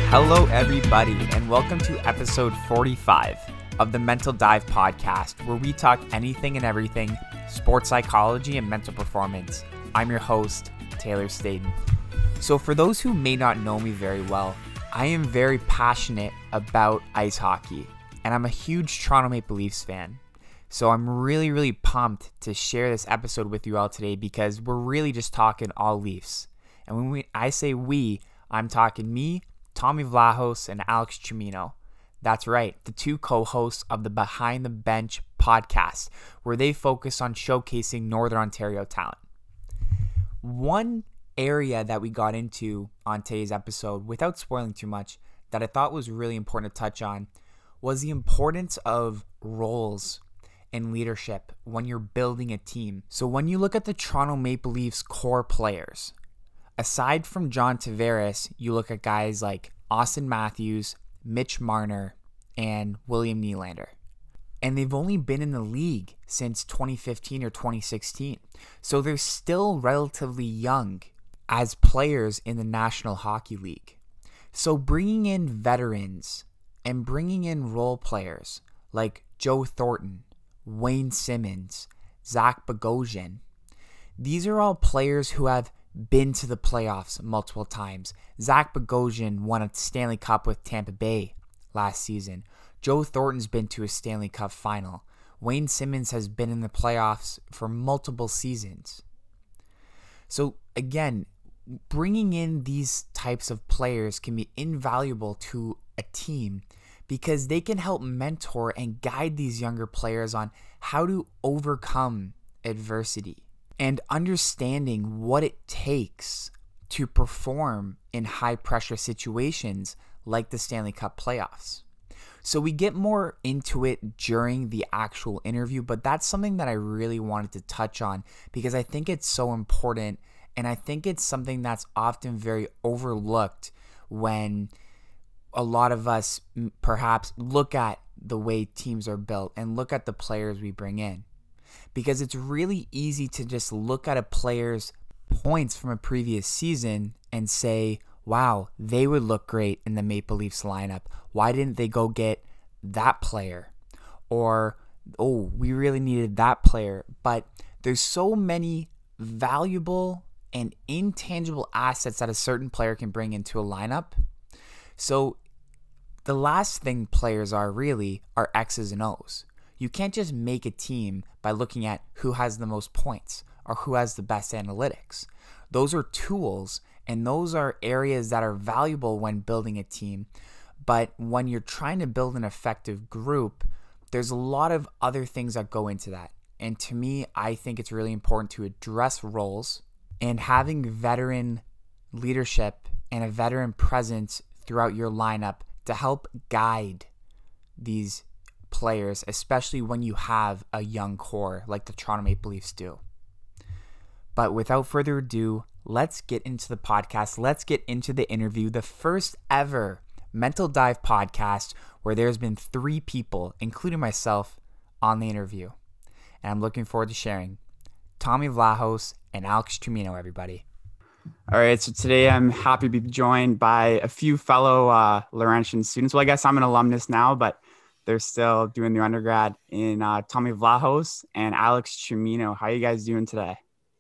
Hello, everybody, and welcome to episode 45 of the Mental Dive podcast, where we talk anything and everything sports psychology and mental performance. I'm your host, Taylor Staten. So for those who may not know me very well, I am very passionate about ice hockey, and I'm a huge Toronto Maple Leafs fan. So I'm really pumped to share this episode with you all today because we're really just talking all Leafs. And when I say we, I'm talking me, Tommy Vlahos, and Alex Chimino. That's right, the two co-hosts of the Behind the Bench podcast, where they focus on showcasing Northern Ontario talent. One area that we got into on today's episode, without spoiling too much, that I thought was really important to touch on was the importance of roles and leadership when you're building a team. So when you look at the Toronto Maple Leafs core players, aside from John Tavares, you look at guys like Austin Matthews, Mitch Marner, and William Nylander. And they've only been in the league since 2015 or 2016. So they're still relatively young as players in the National Hockey League. So bringing in veterans and bringing in role players like Joe Thornton, Wayne Simmons, Zach Bogosian, these are all players who have been to the playoffs multiple times. Zach Bogosian won a Stanley Cup with Tampa Bay last season. Joe Thornton's been to a Stanley Cup final. Wayne Simmons has been in the playoffs for multiple seasons. So again, bringing in these types of players can be invaluable to a team because they can help mentor and guide these younger players on how to overcome adversity and understanding what it takes to perform in high-pressure situations like the Stanley Cup playoffs. So we get more into it during the actual interview, but that's something that I really wanted to touch on because I think it's so important, and I think it's something that's often very overlooked when a lot of us perhaps look at the way teams are built and look at the players we bring in. Because it's really easy to just look at a player's points from a previous season and say, wow, they would look great in the Maple Leafs lineup. Why didn't they go get that player? Or, oh, we really needed that player. But there's so many valuable and intangible assets that a certain player can bring into a lineup. So the last thing players are really are X's and O's. You can't just make a team by looking at who has the most points or who has the best analytics. Those are tools, and those are areas that are valuable when building a team. But when you're trying to build an effective group, there's a lot of other things that go into that. And to me, I think it's really important to address roles and having veteran leadership and a veteran presence throughout your lineup to help guide these players, especially when you have a young core like the Toronto Maple Leafs do. But without further ado, let's get into the podcast. Let's get into the interview, the first ever Mental Dive podcast where there's been 3 people, including myself, on the interview. And I'm looking forward to sharing. Tommy Vlahos and Alex Chimino, everybody. All right, so today I'm happy to be joined by a few fellow Laurentian students. Well, I guess I'm an alumnus now, but they're still doing their undergrad in Tommy Vlahos and Alex Chimino. How are you guys doing today?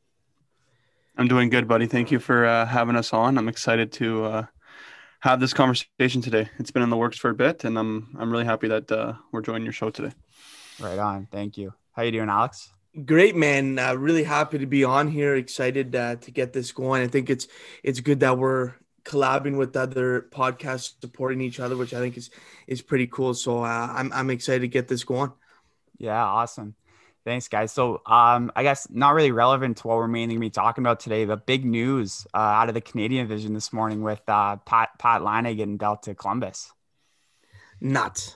I'm doing good, buddy. Thank you for having us on. I'm excited to have this conversation today. It's been in the works for a bit, and I'm really happy that we're joining your show today. Right on. Thank you. How you doing, Alex? Great, man. Really happy to be on here. Excited to get this going. I think it's good that we're collabing with other podcasts, supporting each other, which I think is pretty cool. So I'm excited to get this going. Yeah, awesome. Thanks, guys. So I guess not really relevant to what we're mainly going to be talking about today, but big news out of the Canadian division this morning with Pat Laine getting dealt to Columbus. Nuts.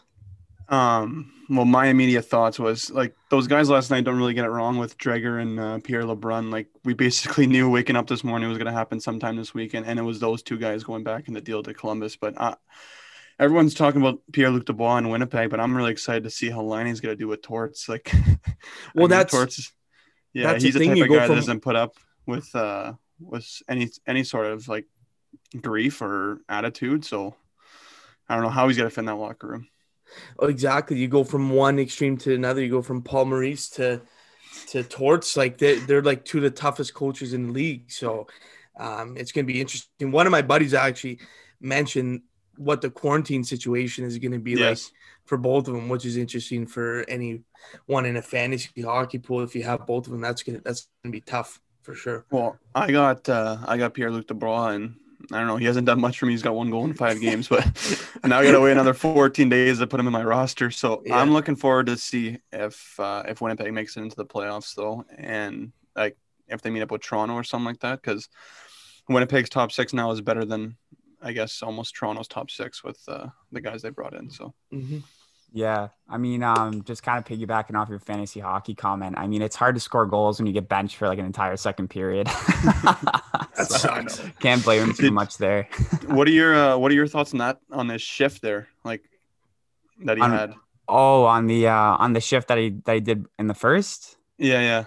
Well, my immediate thoughts was like those guys last night don't really get it wrong with Dreger and Pierre LeBrun. Like we basically knew waking up this morning was going to happen sometime this weekend, and it was those 2 guys going back in the deal to Columbus. But everyone's talking about Pierre-Luc Dubois in Winnipeg, but I'm really excited to see how Laine's going to do with Torts. Like, well, Torts. Yeah, that's he's the type of guy that doesn't put up with any sort of like grief or attitude. So I don't know how he's going to fit in that locker room. Oh, exactly. You go from one extreme to another. You go from Paul Maurice to Torts. Like they're like two of the toughest coaches in the league. So it's going to be interesting. One of my buddies actually mentioned what the quarantine situation is going to be like for both of them, which is interesting for anyone in a fantasy hockey pool. If you have both of them, that's gonna be tough for sure. Well, I got Pierre-Luc Dubois, and I don't know, he hasn't done much for me. He's got 1 goal in 5 games, but now I got to wait another 14 days to put him in my roster. So I'm looking forward to see if Winnipeg makes it into the playoffs, though, and like if they meet up with Toronto or something like that, because Winnipeg's top 6 now is better than, I guess, almost Toronto's top 6 with the guys they brought in. So. Mm-hmm. Yeah, I mean, just kind of piggybacking off your fantasy hockey comment. I mean, it's hard to score goals when you get benched for like an entire second period. That sucks. Can't blame him too much there. What are your thoughts on this shift there, like that he had? Oh, on the shift that he did in the first. Yeah.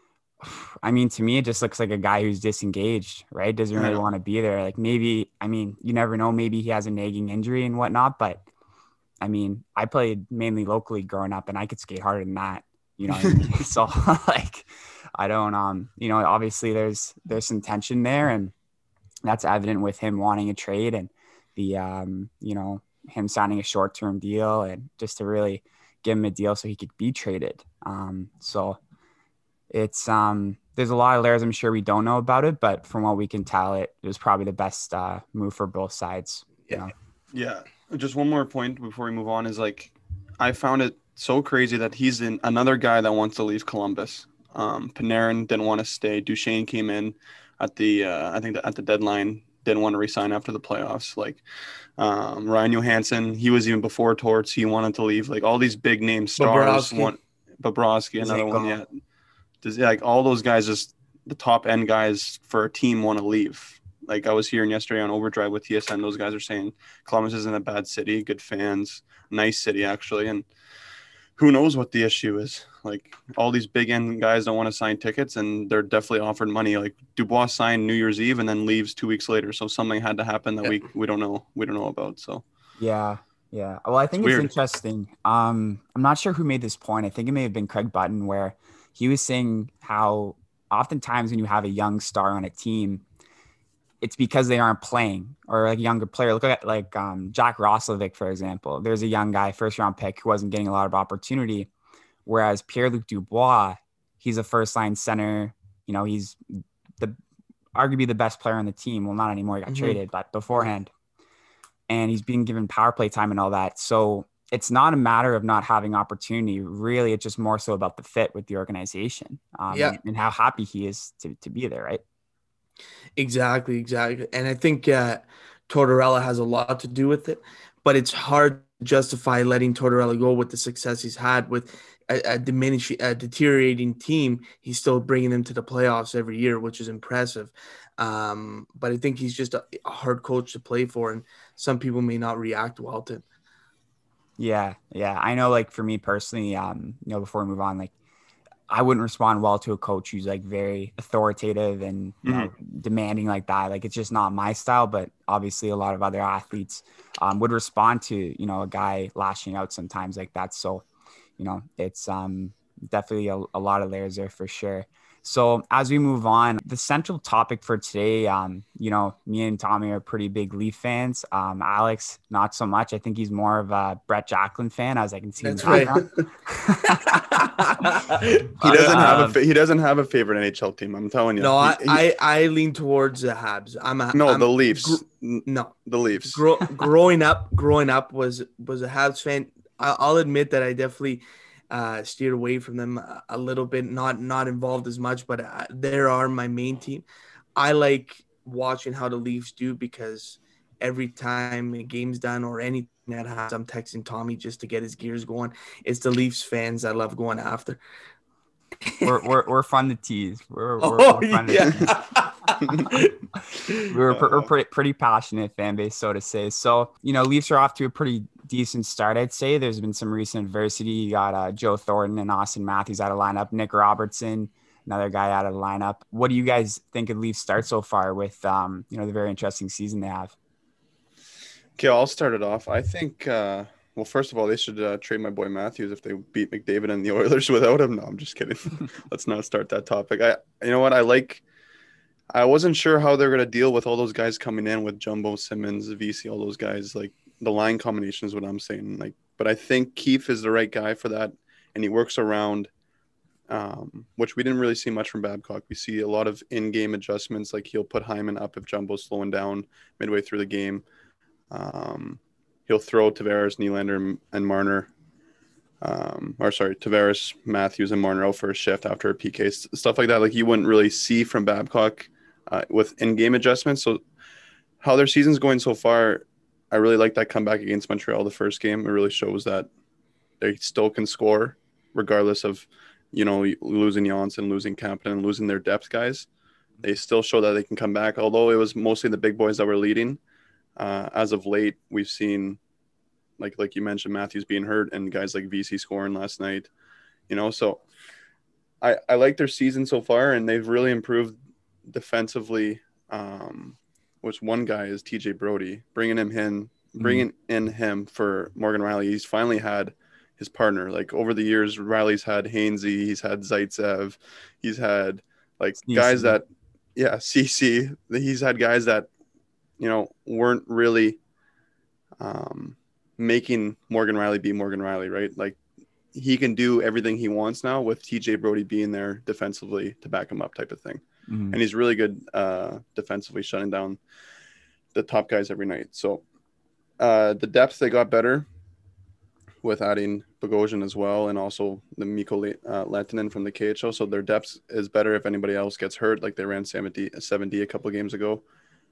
I mean, to me, it just looks like a guy who's disengaged, right? Doesn't really want to be there. Like maybe, I mean, you never know. Maybe he has a nagging injury and whatnot, but. I mean, I played mainly locally growing up, and I could skate harder than that, you know what I mean? So, like, I don't, you know, obviously there's some tension there, and that's evident with him wanting a trade and the, you know, him signing a short-term deal and just to really give him a deal so he could be traded. So it's, there's a lot of layers I'm sure we don't know about it, but from what we can tell, it was probably the best move for both sides. You know? Yeah. Just one more point before we move on is like, I found it so crazy that he's another guy that wants to leave Columbus. Panarin didn't want to stay. Duchesne came in at the, I think at the deadline, didn't want to resign after the playoffs. Like Ryan Johansson, he was even before Torts. He wanted to leave. Like all these big name stars. Bobrovsky, another one. Yeah. Like all those guys, just the top end guys for a team want to leave. Like I was hearing yesterday on Overdrive with TSN, those guys are saying Columbus isn't a bad city, good fans, nice city actually. And who knows what the issue is. Like all these big end guys don't want to sign tickets and they're definitely offered money. Like Dubois signed New Year's Eve and then leaves 2 weeks later. So something had to happen that we don't know about. So yeah. Well, I think it's interesting. I'm not sure who made this point. I think it may have been Craig Button, where he was saying how oftentimes when you have a young star on a team, it's because they aren't playing, or like a younger player. Look at like Jack Roslovic, for example. There's a young guy, first round pick, who wasn't getting a lot of opportunity. Whereas Pierre-Luc Dubois, he's a first line center. You know, he's arguably the best player on the team. Well, not anymore. He got traded, but beforehand. And he's being given power play time and all that. So it's not a matter of not having opportunity. Really, it's just more so about the fit with the organization and how happy he is to be there, right? Exactly. And I think Tortorella has a lot to do with it, but it's hard to justify letting Tortorella go with the success he's had with a deteriorating team. He's still bringing them to the playoffs every year, which is impressive. But I think he's just a hard coach to play for, and some people may not react well to him. Yeah. I know, like for me personally, you know, before we move on, like I wouldn't respond well to a coach who's like very authoritative and you know, demanding like that. Like it's just not my style, but obviously a lot of other athletes would respond to, you know, a guy lashing out sometimes like that. So, you know, it's definitely a lot of layers there for sure. So as we move on, the central topic for today, you know, me and Tommy are pretty big Leaf fans. Alex, not so much. I think he's more of a Brett Jacklin fan, as I can see. That's right. He doesn't have a favorite NHL team. I'm telling you. No, I lean towards the Habs. The Leafs. The Leafs. Growing up was a Habs fan. I'll admit that I definitely steered away from them a little bit, not involved as much, but they are my main team. I like watching how the Leafs do, because every time a game's done or anything that happens, I'm texting Tommy just to get his gears going. It's the Leafs fans I love going after. We're fun to tease. We're fun to tease. We're pretty passionate fan base, so to say. So, you know, Leafs are off to a pretty decent start, I'd say. There's been some recent adversity. You got Joe Thornton and Austin Matthews out of lineup. Nick Robertson, another guy out of the lineup. What do you guys think of Leafs start so far with, you know, the very interesting season they have? Okay, I'll start it off. I think, well, first of all, they should trade my boy Matthews if they beat McDavid and the Oilers without him. No, I'm just kidding. Let's not start that topic. You know what? I wasn't sure how they're gonna deal with all those guys coming in with Jumbo, Simmons, VC, all those guys. Like the line combination is what I'm saying. Like, but I think Keefe is the right guy for that, and he works around, which we didn't really see much from Babcock. We see a lot of in-game adjustments. Like he'll put Hyman up if Jumbo's slowing down midway through the game. He'll throw Tavares, Nylander, and Marner. Tavares, Matthews, and Marner out for a shift after a PK. Stuff like that. Like you wouldn't really see from Babcock with in-game adjustments. So how their season's going so far, I really like that comeback against Montreal the first game. It really shows that they still can score regardless of, losing Janssen, losing Kampanen, and losing their depth guys. They still show that they can come back, although it was mostly the big boys that were leading. As of late, we've seen, like you mentioned, Matthews being hurt and guys like VC scoring last night, so I like their season so far, and they've really improved defensively. Which one guy is TJ Brody, bringing in him for Morgan Rielly. He's finally had his partner. Like over the years, Riley's had Hainsey, he's had Zaitsev, he's had like CC. Guys that, CC. He's had guys that, weren't really making Morgan Rielly be Morgan Rielly, right? Like he can do everything he wants now with TJ Brody being there defensively to back him up type of thing. Mm-hmm. And he's really good defensively, shutting down the top guys every night. So the depth, they got better with adding Bogosian as well, and also the Mikko Lehtinen from the KHL. So their depth is better if anybody else gets hurt, like they ran 7D a couple of games ago.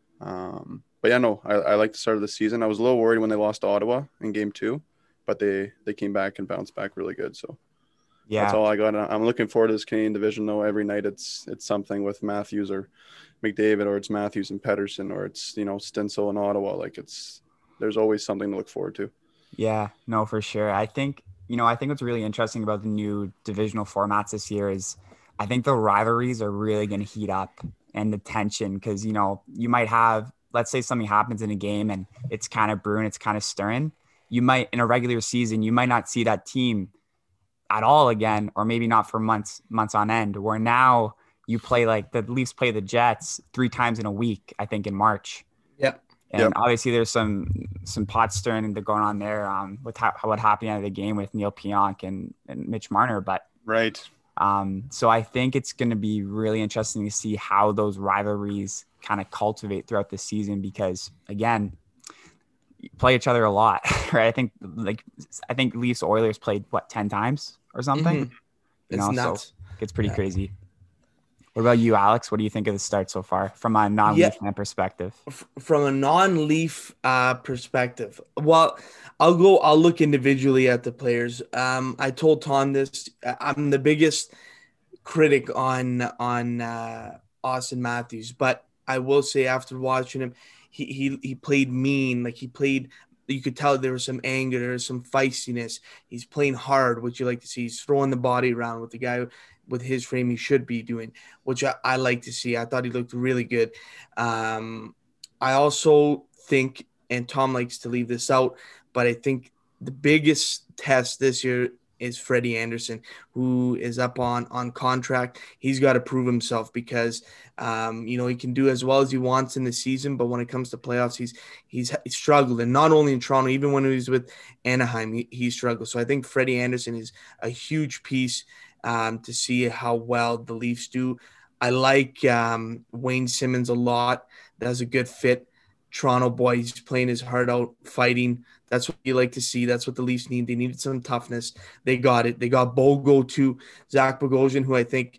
But yeah, no, I like the start of the season. I was a little worried when they lost to Ottawa in game 2, but they came back and bounced back really good. So yeah, that's all I got. I'm looking forward to this Canadian division though. Every night it's something with Matthews or McDavid, or it's Matthews and Pettersson, or it's, Stensel and Ottawa. Like there's always something to look forward to. Yeah, no, for sure. I think what's really interesting about the new divisional formats this year is I think the rivalries are really going to heat up, and the tension, because, you might have, let's say something happens in a game and it's kind of brewing, it's kind of stirring. You might, in a regular season, you might not see that team at all again, or maybe not for months on end, where now you play, like the Leafs play the Jets 3 times in a week, I think in March. Yep. And obviously there's some pot stirring going on there with what happened out of the game with Neil Pionk and Mitch Marner. But right. So I think it's going to be really interesting to see how those rivalries kind of cultivate throughout the season, because again, you play each other a lot, right? I think Leafs Oilers played 10 times or something. Mm-hmm. It's nuts. So it's pretty crazy. What about you, Alex? What do you think of the start so far from a non-Leaf fan perspective? From a non-Leaf perspective, well, I'll look individually at the players. I told Tom this. I'm the biggest critic on Auston Matthews, but I will say after watching him, he played mean. Like you could tell there was some anger, there was some feistiness. He's playing hard, which you like to see. He's throwing the body around with the guy with his frame he should be doing, which I like to see. I thought he looked really good. I also think, and Tom likes to leave this out, but I think the biggest test this year is Freddie Anderson, who is up on contract. He's got to prove himself because, he can do as well as he wants in the season, but when it comes to playoffs, he's struggled. And not only in Toronto, even when he was with Anaheim, he struggled. So I think Freddie Anderson is a huge piece to see how well the Leafs do. I like Wayne Simmons a lot. That's a good fit. Toronto boy, he's playing his heart out, fighting. That's what you like to see. That's what the Leafs need. They needed some toughness. They got it. They got Bogo too, Zach Bogosian, who I think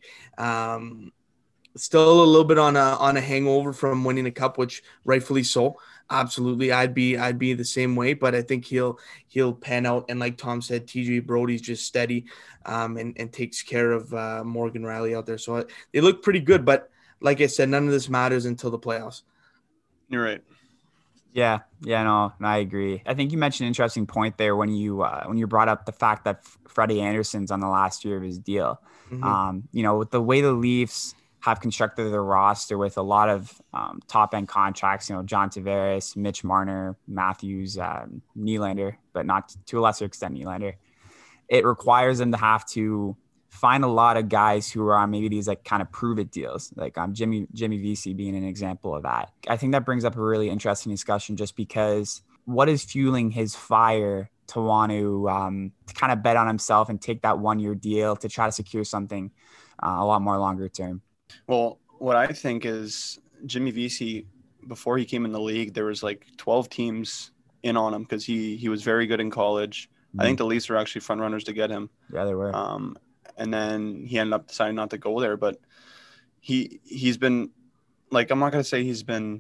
still a little bit on a hangover from winning a cup, which rightfully so. Absolutely, I'd be the same way, but I think he'll pan out. And like Tom said, TJ Brody's just steady and takes care of Morgan Rielly out there. So they look pretty good. But like I said, none of this matters until the playoffs. You're right. Yeah, no, I agree. I think you mentioned an interesting point there when you brought up the fact that Freddie Anderson's on the last year of his deal. Mm-hmm. With the way the Leafs have constructed their roster with a lot of top end contracts, John Tavares, Mitch Marner, Matthews, Nylander, but not to a lesser extent Nylander. It requires them to have to find a lot of guys who are on maybe these like kind of prove it deals, like Jimmy Vesey being an example of that. I think that brings up a really interesting discussion, just because what is fueling his fire to want to kind of bet on himself and take that 1-year deal to try to secure something a lot more longer term? Well, what I think is Jimmy Vesey, before he came in the league, there was like 12 teams in on him because he was very good in college. I think the Leafs were actually front runners to get him. Yeah, they were. And then he ended up deciding not to go there. But he's been, like, I'm not going to say he's been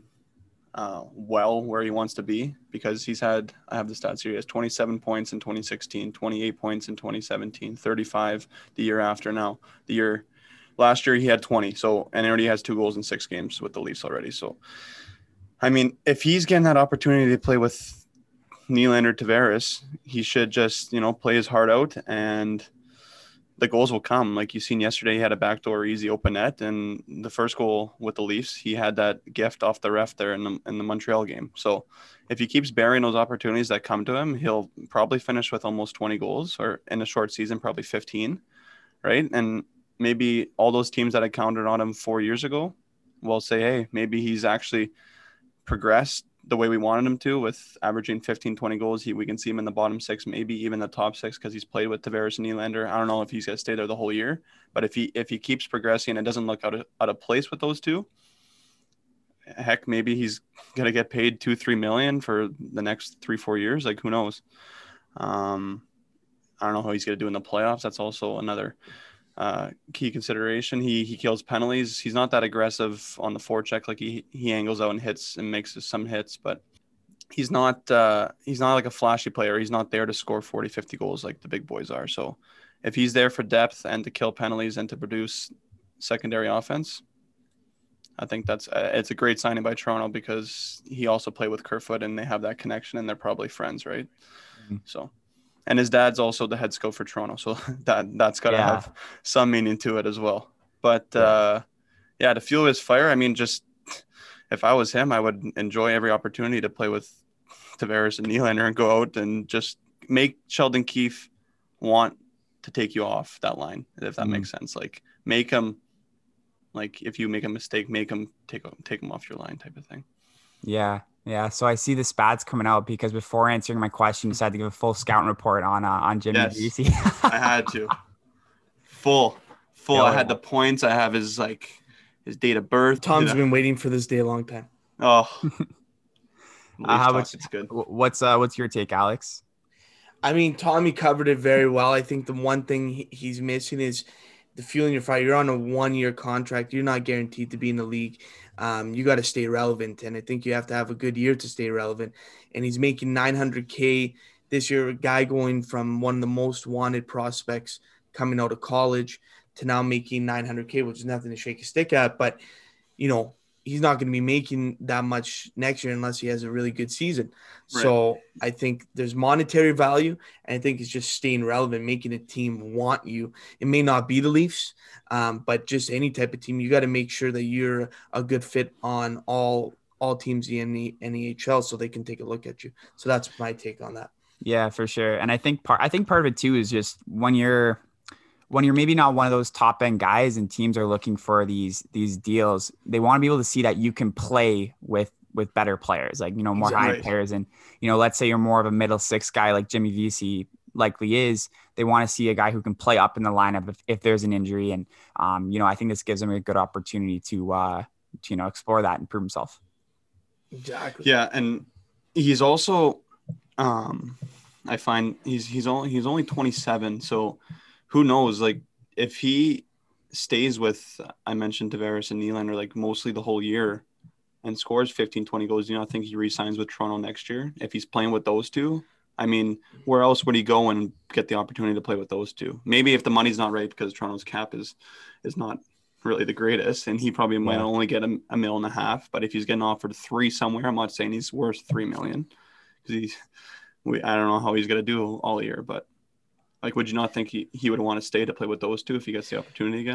well where he wants to be, because I have the stats here. He has 27 points in 2016, 28 points in 2017, 35 the year after. Now, last year he had 20. So, and he already has 2 goals in 6 games with the Leafs already. So, I mean, if he's getting that opportunity to play with Nylander, Tavares, he should just, play his heart out, and the goals will come. Like you seen yesterday, he had a backdoor easy open net, and the first goal with the Leafs, he had that gift off the ref there in the Montreal game. So if he keeps burying those opportunities that come to him, he'll probably finish with almost 20 goals, or in a short season, probably 15, right? And maybe all those teams that had counted on him 4 years ago will say, hey, maybe he's actually progressed the way we wanted him to, with averaging 15, 20 goals. We can see him in the bottom 6, maybe even the top 6, because he's played with Tavares and Nylander. I don't know if he's going to stay there the whole year, but if he keeps progressing and doesn't look out of place with those two, heck, maybe he's going to get paid $2-3 million for the next 3-4 years. Like, who knows? I don't know how he's going to do in the playoffs. That's also another key consideration. He kills penalties. He's not that aggressive on the forecheck. Like he angles out and hits and makes some hits, but he's not like a flashy player. He's not there to score 40, 50 goals like the big boys are. So if he's there for depth and to kill penalties and to produce secondary offense, I think it's a great signing by Toronto, because he also played with Kerfoot and they have that connection and they're probably friends, right? Mm-hmm. So. And his dad's also the head scout for Toronto, so that's got to have some meaning to it as well. But, to fuel his fire, I mean, just if I was him, I would enjoy every opportunity to play with Tavares and Nylander and go out and just make Sheldon Keefe want to take you off that line, if that makes sense. Like, make him, like, if you make a mistake, make him take him off your line, type of thing. Yeah. Yeah, so I see the spats coming out, because before answering my question, you decided to give a full scouting report on Jimmy Vesey. I had to. Full. Yeah, I had the points. I have his date of birth. Tom's been waiting for this day a long time. Oh, it's good. What's your take, Alex? I mean, Tommy covered it very well. I think the one thing he's missing is the fueling your fire. You're on a 1-year contract. You're not guaranteed to be in the league. You got to stay relevant, and I think you have to have a good year to stay relevant. And he's making $900K this year, a guy going from one of the most wanted prospects coming out of college to now making $900K, which is nothing to shake a stick at. But, he's not going to be making that much next year unless he has a really good season. Right. So I think there's monetary value, and I think it's just staying relevant, making a team want you. It may not be the Leafs, but just any type of team. You got to make sure that you're a good fit on all teams in the NHL, so they can take a look at you. So that's my take on that. Yeah, for sure. And I think part of it too is just when you're maybe not one of those top end guys and teams are looking for these deals, they want to be able to see that you can play with better players, like, more high players. And, let's say you're more of a middle 6 guy like Jimmy Vesey likely is. They want to see a guy who can play up in the lineup if there's an injury. And, I think this gives him a good opportunity to explore that and prove himself. Exactly. Yeah. And he's also, I find he's only 27. So, who knows, like, if he stays with, I mentioned Tavares and Nylander, like, mostly the whole year and scores 15, 20 goals, I think he re-signs with Toronto next year. If he's playing with those two, I mean, where else would he go and get the opportunity to play with those two? Maybe if the money's not right, because Toronto's cap is not really the greatest, and he probably might only get $1.5 million. But if he's getting offered 3 somewhere, I'm not saying he's worth $3 million, because I don't know how he's going to do all year, but. Like, would you not think he would want to stay to play with those two if he gets the opportunity again?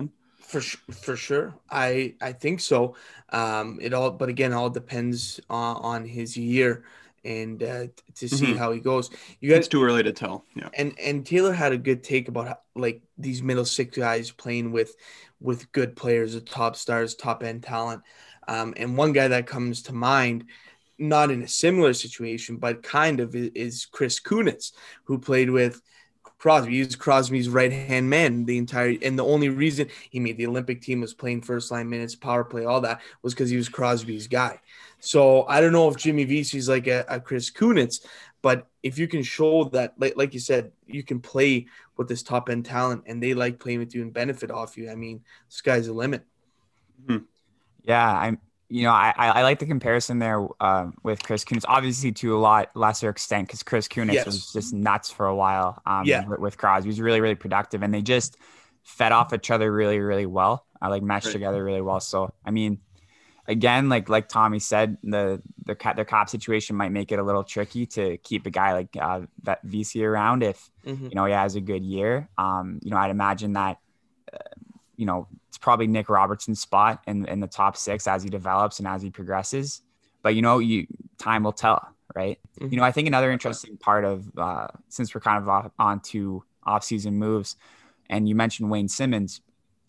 For sure. I think so. But again, all depends on his year and to see Mhm. how he goes. You It's got too early to tell. Yeah. and Taylor had a good take about how, like these middle six guys playing with good players, the top stars, top end talent. And one guy that comes to mind, not in a similar situation, but kind of is Chris Kunitz, who played with Crosby. He was Crosby's right hand man the entire, and the only reason he made the Olympic team was playing first line minutes, power play, all that was because he was Crosby's guy. So I don't know if Jimmy Vesey's like a Chris Kunitz, but if you can show that, like you said, you can play with this top end talent and they like playing with you and benefit off you, I mean, sky's the limit. Mhm. Yeah, I like the comparison there with Chris Kunitz, obviously to a lot lesser extent because Chris Kunitz was Yes. just nuts for a while Yeah. with Crosby. He was really, really productive, and they just fed off each other really, really well. Like meshed Right. together really well. So, I mean, again, like Tommy said, their cap situation might make it a little tricky to keep a guy like that VC around if Mm-hmm. he has a good year. I'd imagine that it's probably Nick Robertson's spot in the top six as he develops and as he progresses. But time will tell, right? Mm-hmm. I think another interesting part of since we're kind of on to offseason moves, and you mentioned Wayne Simmons,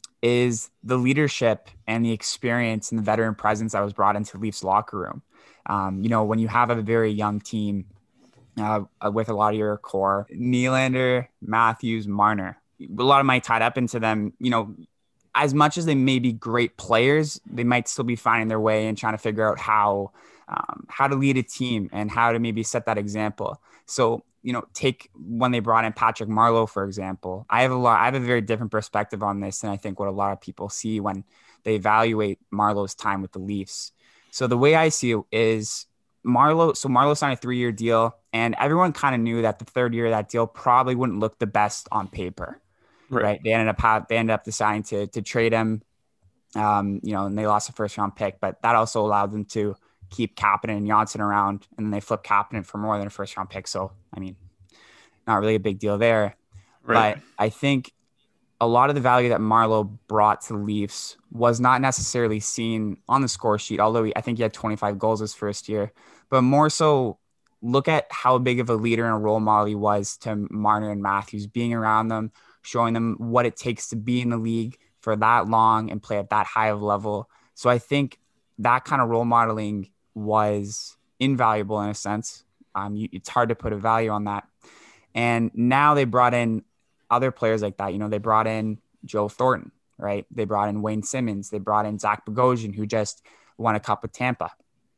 is the leadership and the experience and the veteran presence that was brought into the Leafs locker room. When you have a very young team with a lot of your core, Nylander, Matthews, Marner, a lot of money tied up into them, as much as they may be great players, they might still be finding their way and trying to figure out how to lead a team and how to maybe set that example. So, take when they brought in Patrick Marleau, for example. I have a very different perspective on this than I think what a lot of people see when they evaluate Marleau's time with the Leafs. So the way I see it is Marleau signed a 3-year deal, and everyone kind of knew that the third year of that deal probably wouldn't look the best on paper. Right. They ended up deciding to trade him, and they lost a first round pick, but that also allowed them to keep Kapanen and Johnson around, and then they flipped Kapanen for more than a first round pick. So, I mean, not really a big deal there. Right. But I think a lot of the value that Marleau brought to the Leafs was not necessarily seen on the score sheet, although I think he had 25 goals his first year, but more so look at how big of a leader and a role model he was to Marner and Matthews, being around them, showing them what it takes to be in the league for that long and play at that high of level. So I think that kind of role modeling was invaluable in a sense. It's hard to put a value on that. And now they brought in other players like that. They brought in Joe Thornton, right? They brought in Wayne Simmons. They brought in Zach Bogosian, who just won a cup with Tampa.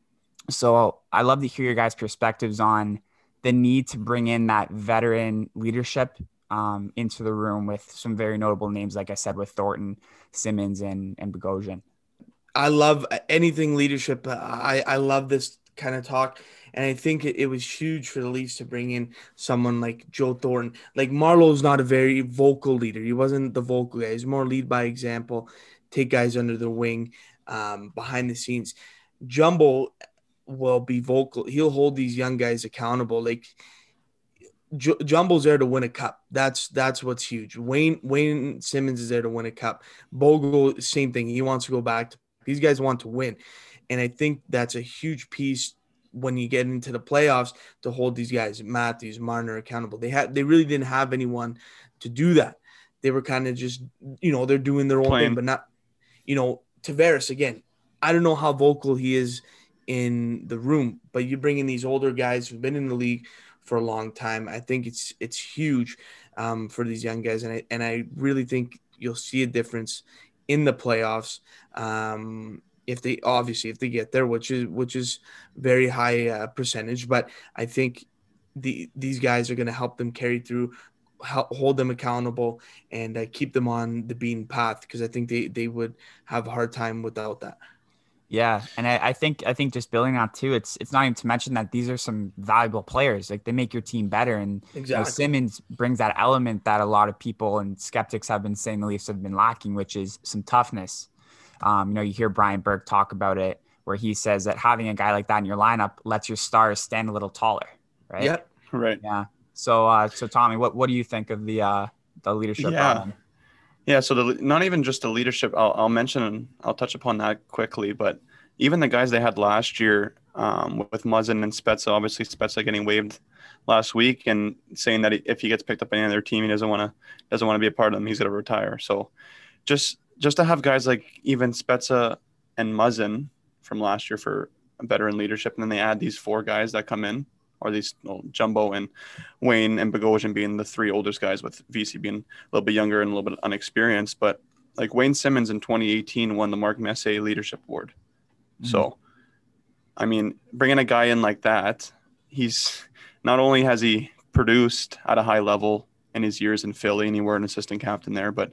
So I love to hear your guys' perspectives on the need to bring in that veteran leadership into the room with some very notable names, like I said, with Thornton, Simmons, and Bogosian. I love anything leadership. I love this kind of talk. And I think it was huge for the Leafs to bring in someone like Joe Thornton. Like Marlowe's not a very vocal leader. He wasn't the vocal guy. He's more lead by example, take guys under the wing, behind the scenes. Jumbo will be vocal. He'll hold these young guys accountable. Like Jumbo's there to win a cup. That's what's huge. Wayne Simmons is there to win a cup. Bogle, same thing. He wants to go back. These guys want to win. And I think that's a huge piece when you get into the playoffs to hold these guys, Matthews, Marner, accountable. They really didn't have anyone to do that. They were kind of just, they're doing their own thing, but not, Tavares, again, I don't know how vocal he is in the room, but you bring in these older guys who've been in the league for a long time. I think it's huge for these young guys. And I really think you'll see a difference in the playoffs. If they get there, which is very high percentage, but I think these guys are going to help them carry through, hold them accountable, and keep them on the beaten path, because I think they would have a hard time without that. Yeah, and I think just building on too, it's not even to mention that these are some valuable players. Like they make your team better, and Exactly. Simmons brings that element that a lot of people and skeptics have been saying the Leafs have been lacking, which is some toughness. You hear Brian Burke talk about it, where he says that having a guy like that in your lineup lets your stars stand a little taller, right? Yeah, right. Yeah. So Tommy, what do you think of the leadership? Yeah. Yeah, so not even just the leadership. I'll touch upon that quickly, but even the guys they had last year with Muzzin and Spezza. Obviously, Spezza getting waived last week and saying that if he gets picked up by any other team, he doesn't want to be a part of them. He's going to retire. So just to have guys like even Spezza and Muzzin from last year for a veteran leadership, and then they add these four guys that come in, or these Jumbo and Wayne and Bogosian being the three oldest guys, with VC being a little bit younger and a little bit unexperienced. But like Wayne Simmons in 2018 won the Mark Messier Leadership Award. Mm-hmm. So, I mean, bringing a guy in like that, he's not only has he produced at a high level in his years in Philly, and he were an assistant captain there, but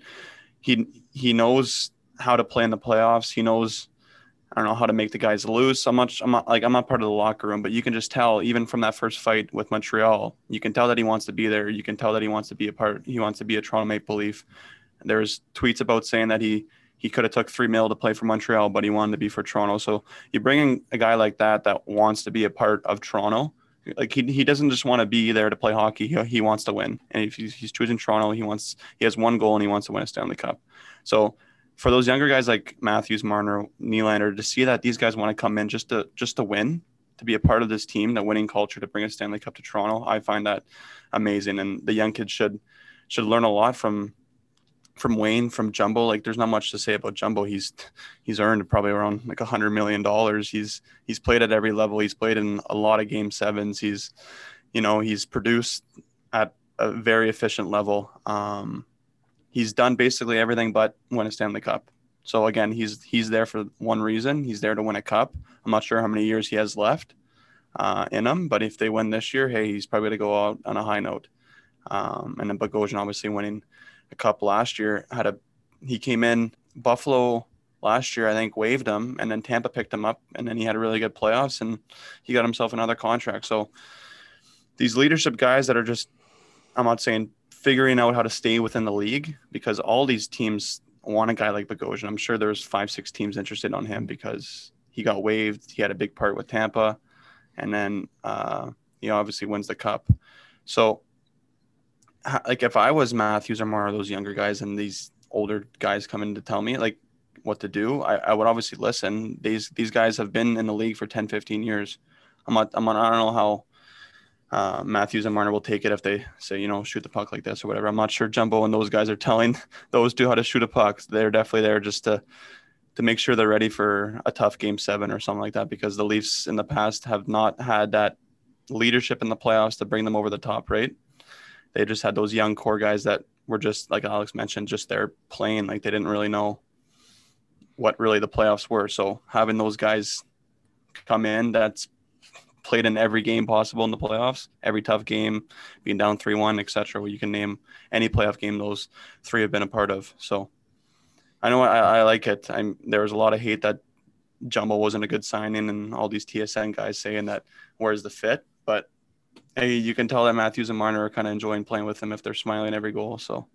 he knows how to play in the playoffs. He knows, I don't know, how to make the guys loose. I'm not part of the locker room, but you can just tell, even from that first fight with Montreal, you can tell that he wants to be there. You can tell that he wants to be a part. He wants to be a Toronto Maple Leaf. There's tweets about saying that he could have took $3 million to play for Montreal, but he wanted to be for Toronto. So you bring in a guy like that wants to be a part of Toronto. Like he doesn't just want to be there to play hockey. He wants to win. And if he's choosing Toronto, he has one goal, and he wants to win a Stanley Cup. So for those younger guys like Matthews, Marner, Nylander, to see that these guys want to come in just to win, to be a part of this team, the winning culture, to bring a Stanley Cup to Toronto, I find that amazing. And the young kids should learn a lot from Wayne, from Jumbo. Like, there's not much to say about Jumbo. He's earned probably around like $100 million. He's played at every level. He's played in a lot of game sevens. He's produced at a very efficient level. He's done basically everything but win a Stanley Cup. So again, he's there for one reason. He's there to win a cup. I'm not sure how many years he has left in him, but if they win this year, hey, he's probably going to go out on a high note. And then Bogosian, obviously winning a cup last year, he came in. Buffalo last year, I think, waived him, and then Tampa picked him up, and then he had a really good playoffs, and he got himself another contract. So these leadership guys that are just, I'm not saying figuring out how to stay within the league, because all these teams want a guy like Bogosian. I'm sure there's 5-6 teams interested on him because he got waived. He had a big part with Tampa, and then he obviously wins the cup. So like, if I was Matthews or more of those younger guys, and these older guys come in to tell me like what to do, I would obviously listen. These guys have been in the league for 10, 15 years. I don't know how Matthews and Marner will take it if they say, shoot the puck like this or whatever. I'm not sure Jumbo and those guys are telling those two how to shoot a puck. They're definitely there just to make sure they're ready for a tough game 7 or something like that, because the Leafs in the past have not had that leadership in the playoffs to bring them over the top, right? They just had those young core guys that were just, like Alex mentioned, just there playing. Like, they didn't really know what really the playoffs were. So having those guys come in that's played in every game possible in the playoffs, every tough game, being down 3-1, etc. Well, you can name any playoff game those three have been a part of. So I know I like it. There was a lot of hate that Jumbo wasn't a good signing, and all these TSN guys saying that where's the fit. But hey, you can tell that Matthews and Marner are kind of enjoying playing with him if they're smiling every goal. So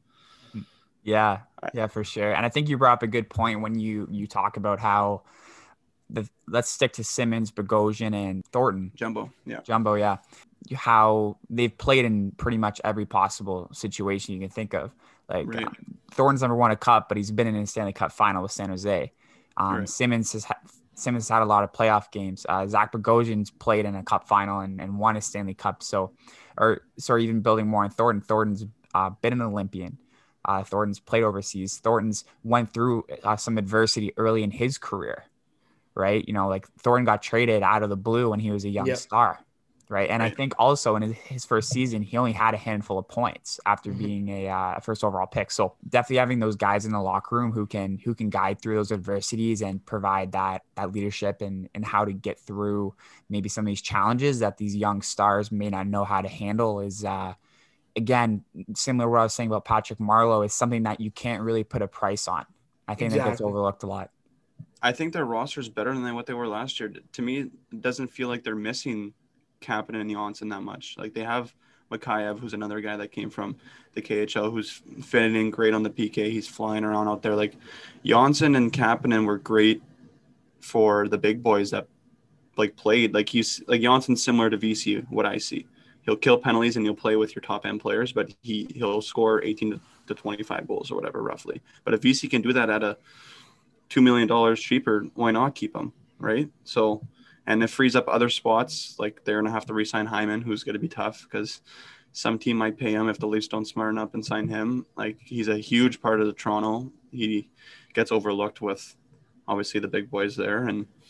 yeah, for sure. And I think you brought up a good point when you talk about how let's stick to Simmons, Bogosian, and Thornton. Jumbo, yeah. How they've played in pretty much every possible situation you can think of. Like, right. Thornton's never won a cup, but he's been in a Stanley Cup final with San Jose. Right. Simmons has had a lot of playoff games. Zach Bogosian's played in a cup final and won a Stanley Cup. So even building more on Thornton. Thornton's been an Olympian. Thornton's played overseas. Thornton's went through some adversity early in his career, right? Like, Thornton got traded out of the blue when he was a young star, right? And right. I think also in his first season, he only had a handful of points after being a first overall pick. So definitely having those guys in the locker room who can guide through those adversities and provide that leadership and how to get through maybe some of these challenges that these young stars may not know how to handle is, again, similar to what I was saying about Patrick Marleau, is something that you can't really put a price on. I think that gets overlooked a lot. I think their roster is better than what they were last year. To me, it doesn't feel like they're missing Kapanen and Johnsson that much. Like, they have Mikheyev, who's another guy that came from the KHL, who's fitting in great on the PK. He's flying around out there. Like, Johnsson and Kapanen were great for the big boys that played. Like, Johnsson's similar to VC, what I see. He'll kill penalties and he'll play with your top end players, but he'll score 18 to 25 goals or whatever, roughly. But if VC can do that at a $2 million cheaper, why not keep him, right? So, and it frees up other spots. Like they're going to have to re-sign Hyman, who's going to be tough because some team might pay him if the Leafs don't smarten up and sign him. Like he's a huge part of the Toronto. He gets overlooked with obviously the big boys there.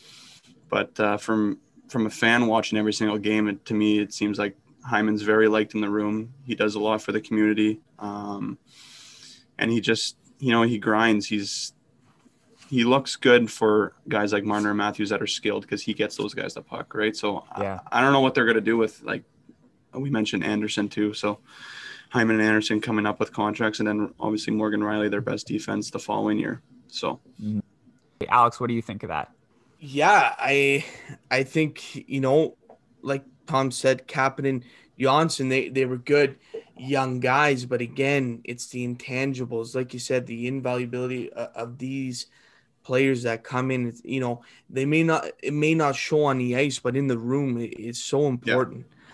But from a fan watching every single game, to me, it seems like Hyman's very liked in the room. He does a lot for the community. And he just, he grinds. He looks good for guys like Marner and Matthews that are skilled because he gets those guys the puck, right? So yeah. I don't know what they're going to do with, like, we mentioned Anderson too. So Hyman and Anderson coming up with contracts, and then obviously Morgan Rielly, their best defense the following year. So, Alex, what do you think of that? Yeah, I think, like Tom said, Kapanen, Johnson, they were good young guys, but again, it's the intangibles, like you said, the invaluability of these players that come in. It may not show on the ice, but in the room, it's so important. Yeah.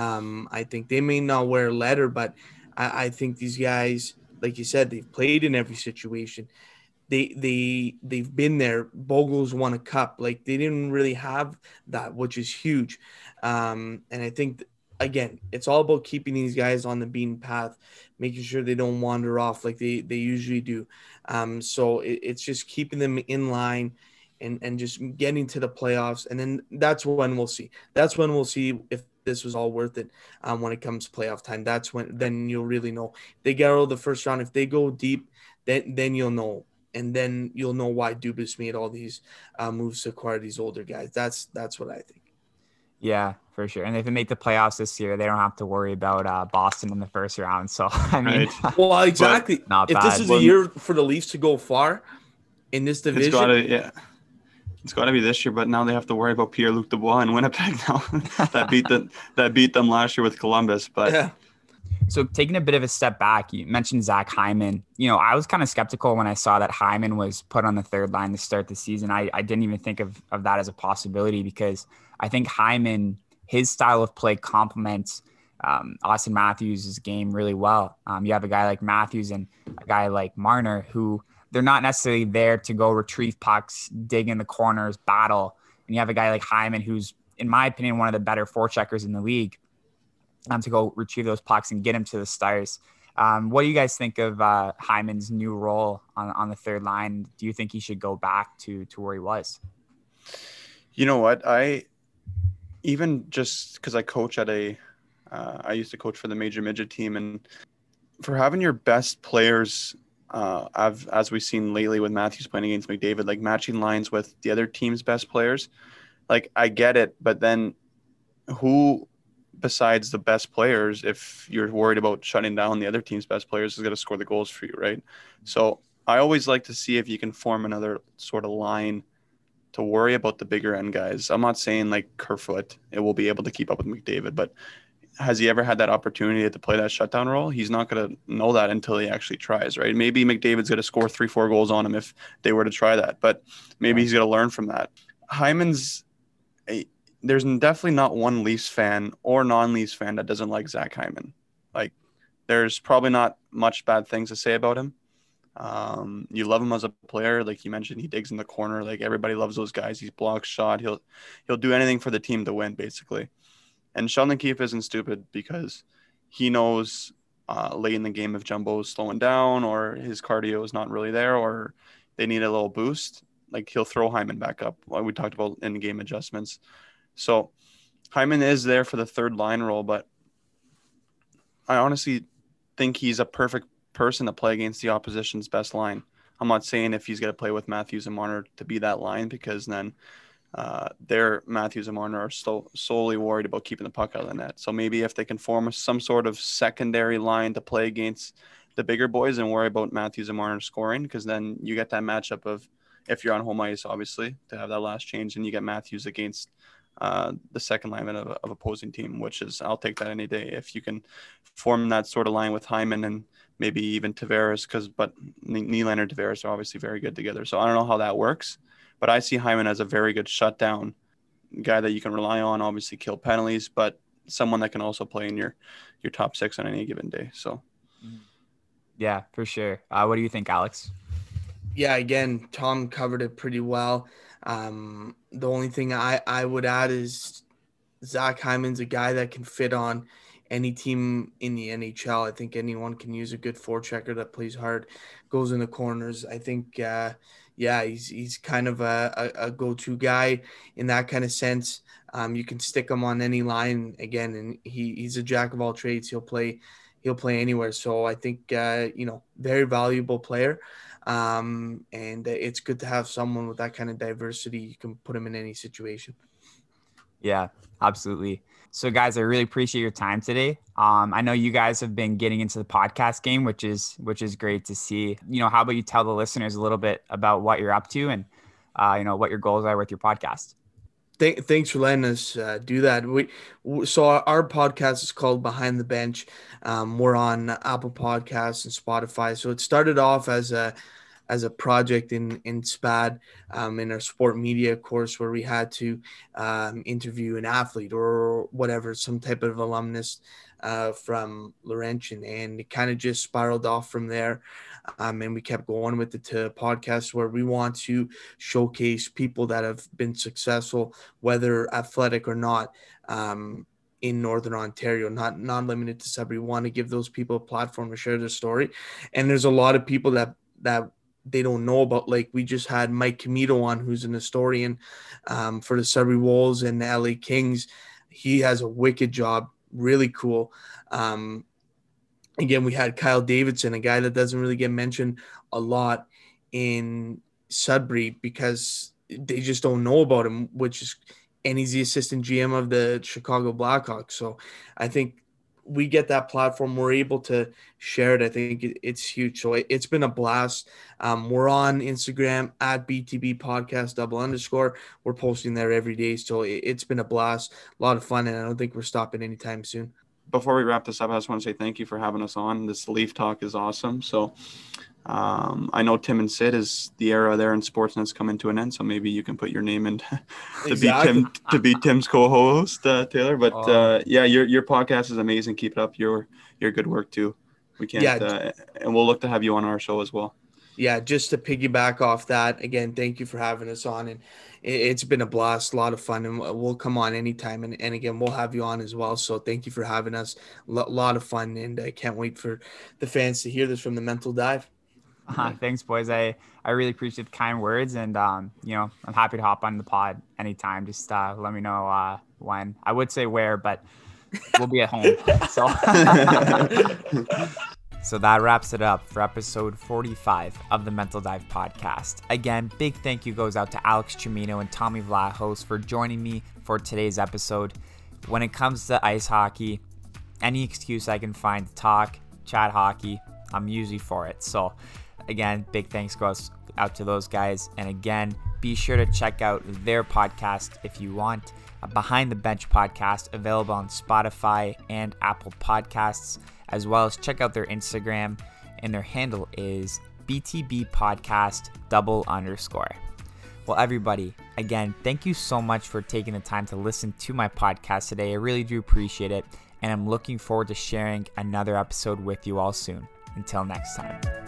I think they may not wear a letter, but I think these guys, like you said, they've played in every situation. They've been there. Bogle's won a cup. Like they didn't really have that, which is huge. And I think again, it's all about keeping these guys on the beaten path, making sure they don't wander off like they usually do. So it's just keeping them in line and just getting to the playoffs. And then that's when we'll see. That's when we'll see if this was all worth it when it comes to playoff time. Then you'll really know. If they get out of the first round, if they go deep, then you'll know. And then you'll know why Dubas made all these moves to acquire these older guys. That's what I think. Yeah, for sure. And if they make the playoffs this year, they don't have to worry about Boston in the first round. So, I mean, right. Well, exactly. Not if bad. This is a year for the Leafs to go far in this division. It's got to be this year, but now they have to worry about Pierre-Luc Dubois and Winnipeg now. that beat them last year with Columbus. But yeah. So taking a bit of a step back, you mentioned Zach Hyman. I was kind of skeptical when I saw that Hyman was put on the third line to start the season. I didn't even think of that as a possibility because I think Hyman, his style of play complements Auston Matthews' game really well. You have a guy like Matthews and a guy like Marner who they're not necessarily there to go retrieve pucks, dig in the corners, battle. And you have a guy like Hyman who's, in my opinion, one of the better forecheckers in the league. To go retrieve those pucks and get him to the Stars. What do you guys think of Hyman's new role on the third line? Do you think he should go back to where he was? You know what? Even just because I coach at I used to coach for the major midget team, and for having your best players, as we've seen lately with Matthews playing against McDavid, like matching lines with the other team's best players, like I get it, but then who besides the best players, if you're worried about shutting down the other team's best players, is going to score the goals for you, right? So I always like to see if you can form another sort of line to worry about the bigger end guys. I'm not saying like Kerfoot, it will be able to keep up with McDavid, but has he ever had that opportunity to play that shutdown role? He's not going to know that until he actually tries, right? Maybe McDavid's going to score 3-4 goals on him if they were to try that, but maybe he's going to learn from that. Hyman's there's definitely not one Leafs fan or non-Leafs fan that doesn't like Zach Hyman. Like, there's probably not much bad things to say about him. You love him as a player. Like you mentioned, he digs in the corner. Like everybody loves those guys. He blocks shot. He'll do anything for the team to win, basically. And Sheldon Keefe isn't stupid because he knows late in the game if Jumbo's slowing down or his cardio is not really there or they need a little boost, like he'll throw Hyman back up. Like we talked about in game adjustments. So Hyman is there for the third line role, but I honestly think he's a perfect person to play against the opposition's best line. I'm not saying if he's going to play with Matthews and Marner to be that line because then Matthews and Marner are solely worried about keeping the puck out of the net. So maybe if they can form some sort of secondary line to play against the bigger boys and worry about Matthews and Marner scoring, because then you get that matchup of, if you're on home ice, obviously, to have that last change, and you get Matthews against the second lineman of opposing team, which is, I'll take that any day. If you can form that sort of line with Hyman and maybe even Tavares, but Nylander and Tavares are obviously very good together. So I don't know how that works, but I see Hyman as a very good shutdown guy that you can rely on, obviously kill penalties, but someone that can also play in your top six on any given day. So Yeah, for sure. What do you think, Alex? Yeah, again, Tom covered it pretty well. The only thing I would add is Zach Hyman's a guy that can fit on any team in the NHL. I think anyone can use a good forechecker that plays hard, goes in the corners. I think, he's kind of a go-to guy in that kind of sense. You can stick him on any line again, and he's a jack of all trades. He'll play anywhere. So I think very valuable player. And it's good to have someone with that kind of diversity. You can put him in any situation. Yeah, absolutely. So guys, I really appreciate your time today. I know you guys have been getting into the podcast game, which is great to see. How about you tell the listeners a little bit about what you're up to and, what your goals are with your podcast? Thanks for letting us do that. So our podcast is called Behind the Bench. We're on Apple Podcasts and Spotify. So it started off as a project in SPAD, in our sport media course, where we had to interview an athlete or whatever, some type of alumnus from Laurentian, and it kind of just spiraled off from there. And we kept going with it to podcasts where we want to showcase people that have been successful, whether athletic or not, in Northern Ontario, not limited to Sudbury. We want to give those people a platform to share their story. And there's a lot of people that they don't know about. Like, we just had Mike Comito on, who's an historian for the Sudbury Wolves and the LA Kings. He has a wicked job, really cool. Again, we had Kyle Davidson, a guy that doesn't really get mentioned a lot in Sudbury because they just don't know about him, and he's the assistant GM of the Chicago Blackhawks. So I think we get that platform. We're able to share it. I think it's huge. So it's been a blast. We're on Instagram at BTB podcast _. We're posting there every day. So it's been a blast, a lot of fun. And I don't think we're stopping anytime soon. Before we wrap this up, I just want to say thank you for having us on. This Leaf Talk is awesome. So I know Tim and Sid is the era there in Sportsnet's coming to an end. So maybe you can put your name in to be Tim's co-host, Taylor. But your podcast is amazing. Keep it up. Your good work too. We can't, and we'll look to have you on our show as well. Yeah, just to piggyback off that, again, thank you for having us on. And it's been a blast, a lot of fun, and we'll come on anytime. And again, we'll have you on as well. So thank you for having us. A lot of fun, and I can't wait for the fans to hear this from the Mental Dive. Thanks, boys. I really appreciate the kind words, and I'm happy to hop on the pod anytime. Just let me know when. I would say where, but we'll be at home. So that wraps it up for episode 45 of the Mental Dive podcast. Again, big thank you goes out to Alex Chimino and Tommy Vlahos for joining me for today's episode. When it comes to ice hockey, any excuse I can find to talk, chat hockey, I'm usually for it. So again, big thanks goes out to those guys. And again, be sure to check out their podcast if you want. Behind the Bench podcast, available on Spotify and Apple Podcasts, as well as check out their Instagram, and their handle is BTB Podcast _. Well, everybody, again, thank you so much for taking the time to listen to my podcast today. I really do appreciate it, and I'm looking forward to sharing another episode with you all soon. Until next time.